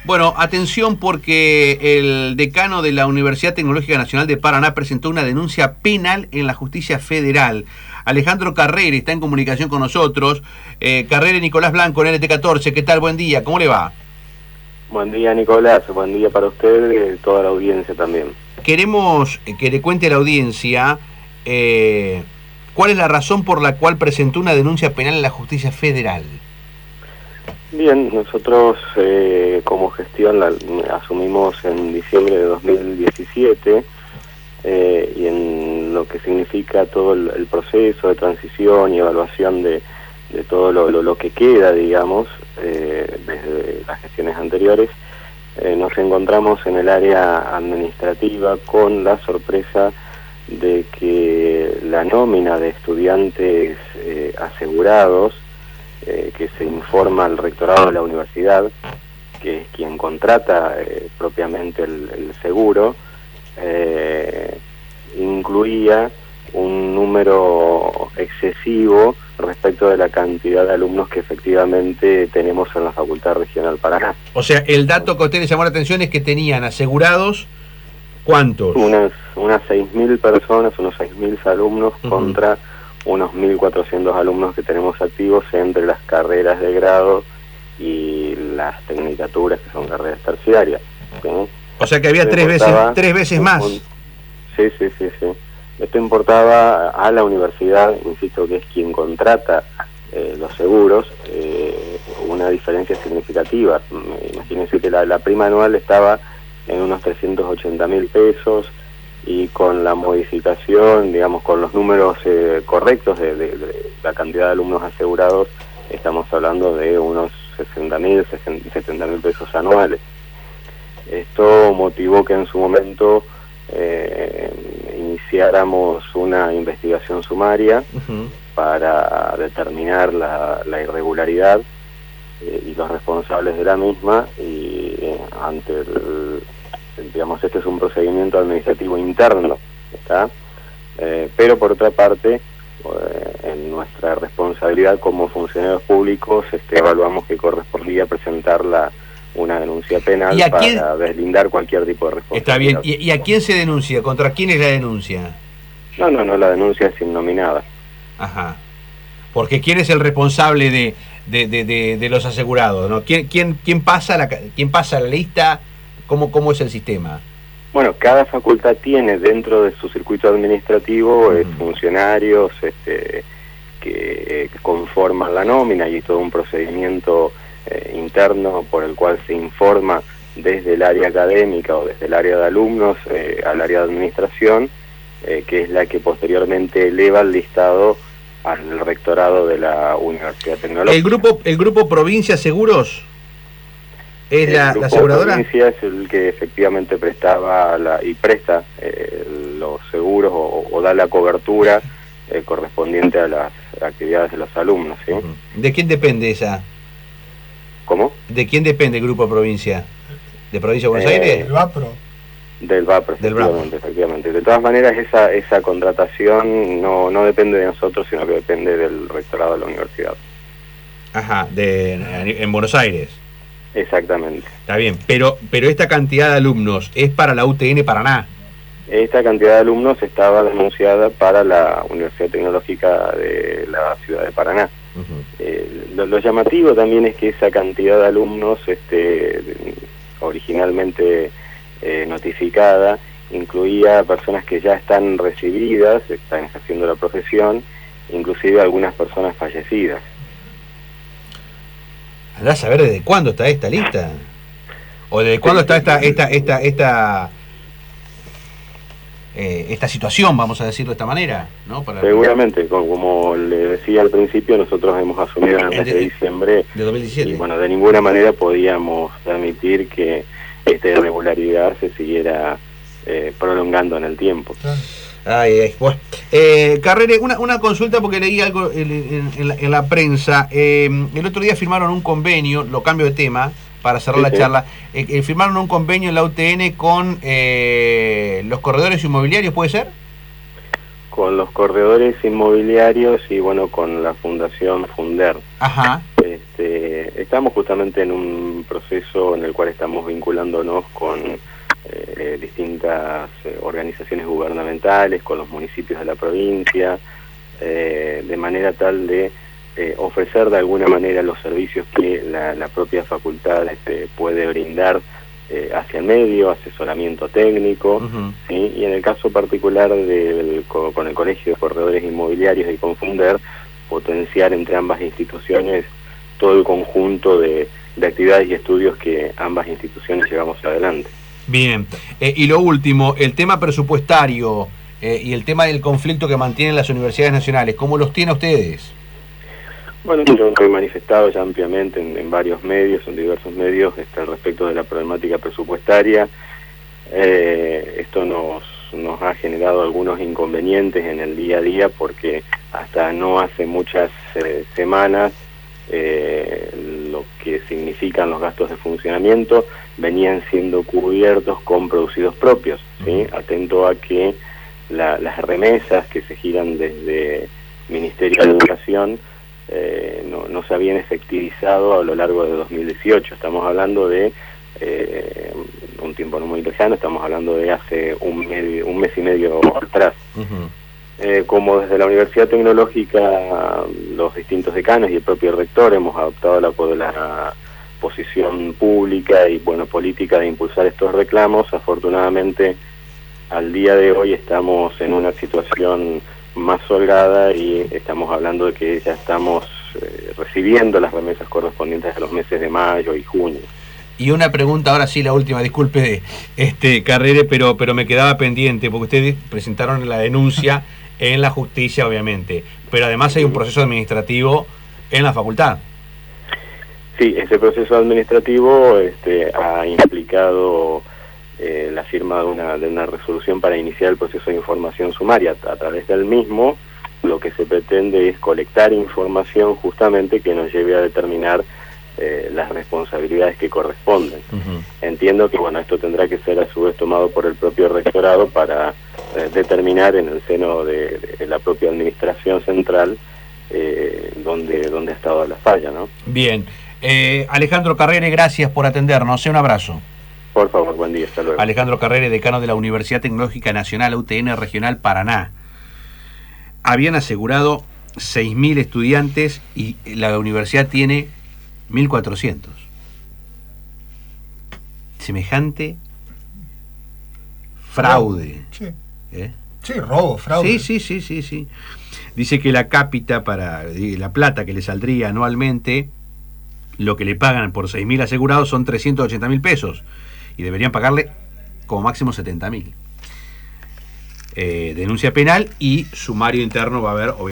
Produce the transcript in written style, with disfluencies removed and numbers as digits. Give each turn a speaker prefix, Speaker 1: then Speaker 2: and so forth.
Speaker 1: Bueno, atención porque el decano de la Universidad Tecnológica Nacional de Paraná presentó una denuncia penal en la justicia federal. Alejandro Carrere está en comunicación con nosotros. Carrere, Nicolás Blanco, en NT14. ¿Qué tal? Buen día. ¿Cómo le va?
Speaker 2: Buen día, Nicolás. Buen día para usted y toda la audiencia también.
Speaker 1: Queremos que le cuente a la audiencia cuál es la razón por la cual presentó una denuncia penal en la justicia federal. Bien,
Speaker 2: nosotros como gestión la asumimos en diciembre de 2017 y en lo que significa todo el proceso de transición y evaluación de todo lo que queda, digamos, desde las gestiones anteriores, nos encontramos en el área administrativa con la sorpresa de que la nómina de estudiantes asegurados que se informa al rectorado de la universidad, que es quien contrata propiamente el seguro, incluía un número excesivo respecto de la cantidad de alumnos que efectivamente tenemos en la Facultad Regional Paraná.
Speaker 1: O sea, el dato que a usted le llamó la atención es que tenían asegurados, ¿cuántos?
Speaker 2: Unas 6.000 personas, unos 6.000 alumnos contra unos 1.400 alumnos que tenemos activos entre las carreras de grado y las tecnicaturas, que son carreras terciarias, ¿sí?
Speaker 1: O sea que había tres veces más.
Speaker 2: Sí. Esto importaba a la universidad, insisto, que es quien contrata los seguros, una diferencia significativa. Imagínense que la prima anual estaba en unos 380.000 pesos, y con la modificación, digamos, con los números correctos de la cantidad de alumnos asegurados, estamos hablando de unos 60.000, 70.000 pesos anuales. Esto motivó que en su momento iniciáramos una investigación sumaria para determinar la irregularidad y los responsables de la misma, y ante digamos, este es un procedimiento administrativo interno, ¿está? Pero por otra parte, en nuestra responsabilidad como funcionarios públicos, evaluamos que correspondía presentar una denuncia penal para deslindar cualquier tipo de responsabilidad.
Speaker 1: Está bien. ¿Y a quién se denuncia? ¿Contra quién es la denuncia?
Speaker 2: No, la denuncia es innominada.
Speaker 1: Ajá. Porque ¿quién es el responsable de los asegurados, ¿no? ¿Quién pasa la lista? ¿Cómo es el sistema?
Speaker 2: Bueno, cada facultad tiene dentro de su circuito administrativo funcionarios que conforman la nómina, y todo un procedimiento interno por el cual se informa desde el área académica o desde el área de alumnos al área de administración, que es la que posteriormente eleva el listado al rectorado de la Universidad Tecnológica.
Speaker 1: ¿El grupo Provincia Seguros es la aseguradora?
Speaker 2: Provincia es el que efectivamente prestaba y presta los seguros o da la cobertura correspondiente a las actividades de los alumnos, ¿sí?
Speaker 1: ¿De quién depende esa?
Speaker 2: ¿Cómo?
Speaker 1: ¿De quién depende el Grupo Provincia? ¿De Provincia de Buenos Aires?
Speaker 3: Del VAPRO.
Speaker 2: Del VAPRO, efectivamente. De todas maneras, esa contratación no depende de nosotros, sino que depende del rectorado de la universidad.
Speaker 1: Ajá, en Buenos Aires.
Speaker 2: Exactamente.
Speaker 1: Está bien, pero esta cantidad de alumnos es para la UTN Paraná.
Speaker 2: Esta cantidad de alumnos estaba denunciada para la Universidad Tecnológica de la ciudad de Paraná. Lo llamativo también es que esa cantidad de alumnos originalmente notificada incluía personas que ya están recibidas, están ejerciendo la profesión, inclusive algunas personas fallecidas.
Speaker 1: ¿Andás a saber desde cuándo está esta lista? ¿O desde cuándo está esta situación, vamos a decirlo de esta manera, ¿no?
Speaker 2: Seguramente, como le decía al principio, nosotros hemos asumido en el mes de diciembre
Speaker 1: de 2017.
Speaker 2: Y bueno, de ninguna manera podíamos permitir que esta irregularidad se siguiera prolongando en el tiempo.
Speaker 1: Bueno. Carrere, una consulta porque leí algo en la prensa. El otro día firmaron un convenio, lo cambio de tema para cerrar la charla, firmaron un convenio en la UTN con los corredores inmobiliarios, ¿puede ser?
Speaker 2: Con los corredores inmobiliarios y bueno, con la Fundación Funder.
Speaker 1: Ajá.
Speaker 2: Estamos justamente en un proceso en el cual estamos vinculándonos con distintas organizaciones gubernamentales, con los municipios de la provincia, de manera tal de ofrecer de alguna manera los servicios que la propia facultad puede brindar hacia el medio, asesoramiento técnico, ¿sí? Y en el caso particular con el Colegio de Corredores Inmobiliarios y Confunder, potenciar entre ambas instituciones todo el conjunto de actividades y estudios que ambas instituciones llevamos adelante.
Speaker 1: Bien, y lo último, el tema presupuestario y el tema del conflicto que mantienen las universidades nacionales, ¿cómo los tiene ustedes?
Speaker 2: Bueno, yo he manifestado ya ampliamente en varios medios, en diversos medios, al respecto de la problemática presupuestaria. Esto nos ha generado algunos inconvenientes en el día a día, porque hasta no hace muchas semanas lo que significan los gastos de funcionamiento venían siendo cubiertos con producidos propios, ¿sí? Atento a que las remesas que se giran desde Ministerio de Educación no se habían efectivizado a lo largo de 2018. Estamos hablando de un tiempo no muy lejano, estamos hablando de hace un mes y medio atrás. Como desde la Universidad Tecnológica, los distintos decanos y el propio rector hemos adoptado la posición pública y política de impulsar estos reclamos, afortunadamente al día de hoy estamos en una situación más holgada y estamos hablando de que ya estamos recibiendo las remesas correspondientes a los meses de mayo y junio.
Speaker 1: Y una pregunta, ahora sí, la última, disculpe, Carrere, pero me quedaba pendiente, porque ustedes presentaron la denuncia en la justicia, obviamente, pero además hay un proceso administrativo en la facultad.
Speaker 2: Sí, ese proceso administrativo ha implicado la firma de una resolución para iniciar el proceso de información sumaria. A través del mismo, lo que se pretende es colectar información justamente que nos lleve a determinar las responsabilidades que corresponden. Entiendo que esto tendrá que ser a su vez tomado por el propio rectorado para determinar en el seno de la propia administración central dónde ha estado la falla, ¿no?
Speaker 1: Bien. Alejandro Carrere, gracias por atendernos. Un abrazo.
Speaker 2: Por favor, buen día, hasta luego.
Speaker 1: Alejandro Carrere, decano de la Universidad Tecnológica Nacional UTN Regional Paraná. Habían asegurado 6.000 estudiantes y la universidad tiene 1.400. Semejante fraude.
Speaker 3: Sí. Sí, robo, fraude.
Speaker 1: Sí. Dice que la cápita para la plata que le saldría anualmente, lo que le pagan por 6.000 asegurados son 380.000 pesos y deberían pagarle como máximo 70.000. Denuncia penal y sumario interno va a haber, obviamente.